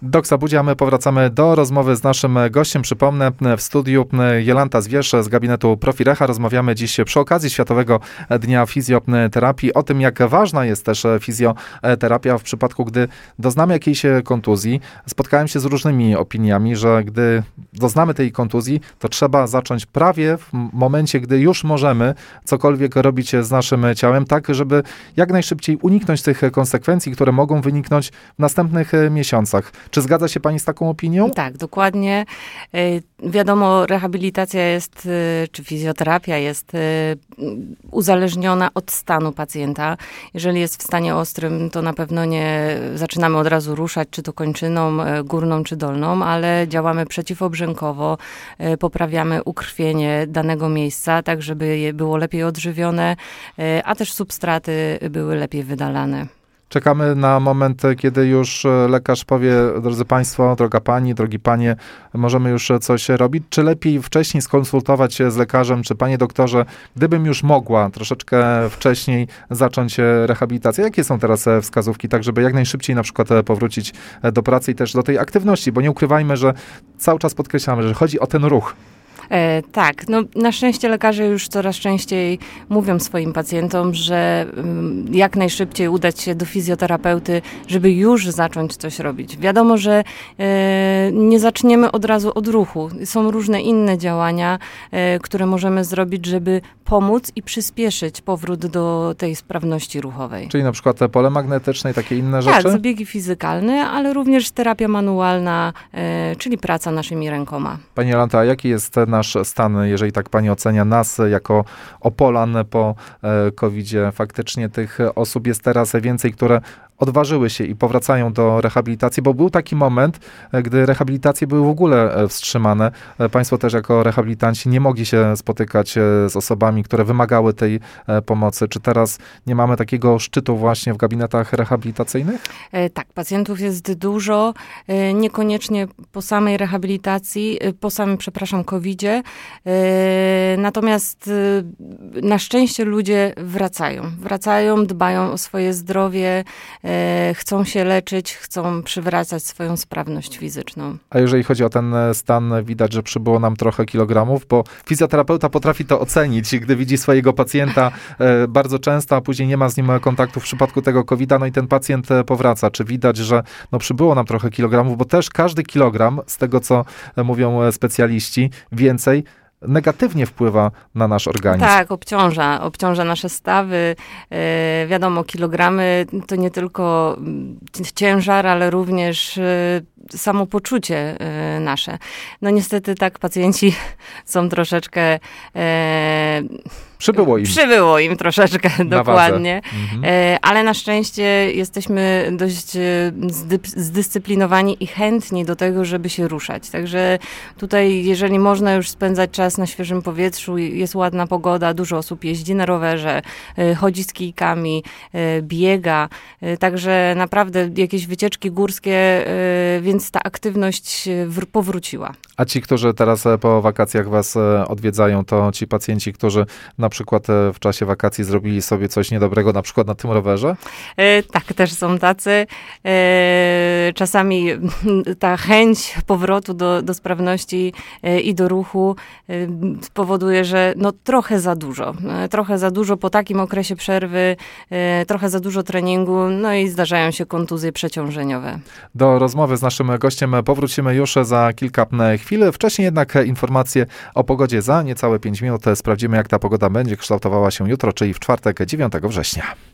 Doksa Budzi, a my powracamy do rozmowy z naszym gościem. Przypomnę, w studiu Jolanta Zwierz z gabinetu Profirecha. Rozmawiamy dziś przy okazji Światowego Dnia Fizjoterapii o tym, jak ważna jest też fizjoterapia w przypadku, gdy doznamy jakiejś kontuzji. Spotkałem się z różnymi opiniami, że gdy doznamy tej kontuzji, to trzeba zacząć prawie w momencie, gdy już możemy cokolwiek robić z naszym ciałem, tak żeby jak najszybciej uniknąć tych konsekwencji, które mogą wyniknąć w następnych miesiącach. Czy zgadza się pani z taką opinią? Tak, dokładnie. Wiadomo, rehabilitacja jest, czy fizjoterapia jest uzależniona od stanu pacjenta. Jeżeli jest w stanie ostrym, to na pewno nie zaczynamy od razu ruszać, czy to kończyną górną, czy dolną, ale działamy przeciwobrzękowo, poprawiamy ukrwienie danego miejsca, tak żeby je było lepiej odżywione, a też substraty były lepiej wydalane. Czekamy na moment, kiedy już lekarz powie, drodzy państwo, droga pani, drogi panie, możemy już coś robić. Czy lepiej wcześniej skonsultować się z lekarzem, czy panie doktorze, gdybym już mogła troszeczkę wcześniej zacząć rehabilitację? Jakie są teraz wskazówki, tak żeby jak najszybciej na przykład powrócić do pracy i też do tej aktywności? Bo nie ukrywajmy, że cały czas podkreślamy, że chodzi o ten ruch. Tak, no na szczęście lekarze już coraz częściej mówią swoim pacjentom, że jak najszybciej udać się do fizjoterapeuty, żeby już zacząć coś robić. Wiadomo, że nie zaczniemy od razu od ruchu. Są różne inne działania, które możemy zrobić, żeby pomóc i przyspieszyć powrót do tej sprawności ruchowej. Czyli na przykład pole magnetyczne i takie inne rzeczy? Tak, zabiegi fizykalne, ale również terapia manualna, czyli praca naszymi rękoma. Pani Jolanta, a jaki jest nasz stan, jeżeli tak pani ocenia nas jako Opolan po COVID-zie? Faktycznie tych osób jest teraz więcej, które odważyły się i powracają do rehabilitacji, bo był taki moment, gdy rehabilitacje były w ogóle wstrzymane. Państwo też jako rehabilitanci nie mogli się spotykać z osobami, które wymagały tej pomocy. Czy teraz nie mamy takiego szczytu właśnie w gabinetach rehabilitacyjnych? Tak, pacjentów jest dużo, niekoniecznie po samej rehabilitacji, po samym, COVID-zie. Natomiast na szczęście ludzie wracają, dbają o swoje zdrowie, chcą się leczyć, chcą przywracać swoją sprawność fizyczną. A jeżeli chodzi o ten stan, widać, że przybyło nam trochę kilogramów, bo fizjoterapeuta potrafi to ocenić, gdy widzi swojego pacjenta bardzo często, a później nie ma z nim kontaktu w przypadku tego COVID-a, no i ten pacjent powraca. Czy widać, że przybyło nam trochę kilogramów, bo też każdy kilogram, z tego co mówią specjaliści, więcej negatywnie wpływa na nasz organizm. Tak, obciąża nasze stawy. Wiadomo, kilogramy to nie tylko ciężar, ale również samopoczucie nasze. No niestety tak, pacjenci są troszeczkę... Przybyło im troszeczkę, dokładnie. Ale na szczęście jesteśmy dość zdyscyplinowani i chętni do tego, żeby się ruszać. Także tutaj, jeżeli można już spędzać czas na świeżym powietrzu, jest ładna pogoda, dużo osób jeździ na rowerze, chodzi z kijkami, biega. Także naprawdę jakieś wycieczki górskie, więc ta aktywność powróciła. A ci, którzy teraz po wakacjach was odwiedzają, to ci pacjenci, którzy na przykład w czasie wakacji zrobili sobie coś niedobrego, na przykład na tym rowerze? Tak, też są tacy. Czasami ta chęć powrotu do sprawności i do ruchu powoduje, że trochę za dużo po takim okresie przerwy, trochę za dużo treningu, no i zdarzają się kontuzje przeciążeniowe. Do rozmowy z naszym gościem powrócimy już za kilka chwil. Wcześniej jednak informacje o pogodzie za niecałe 5 minut. Sprawdzimy, jak ta pogoda będzie kształtowała się jutro, czyli w czwartek, 9 września.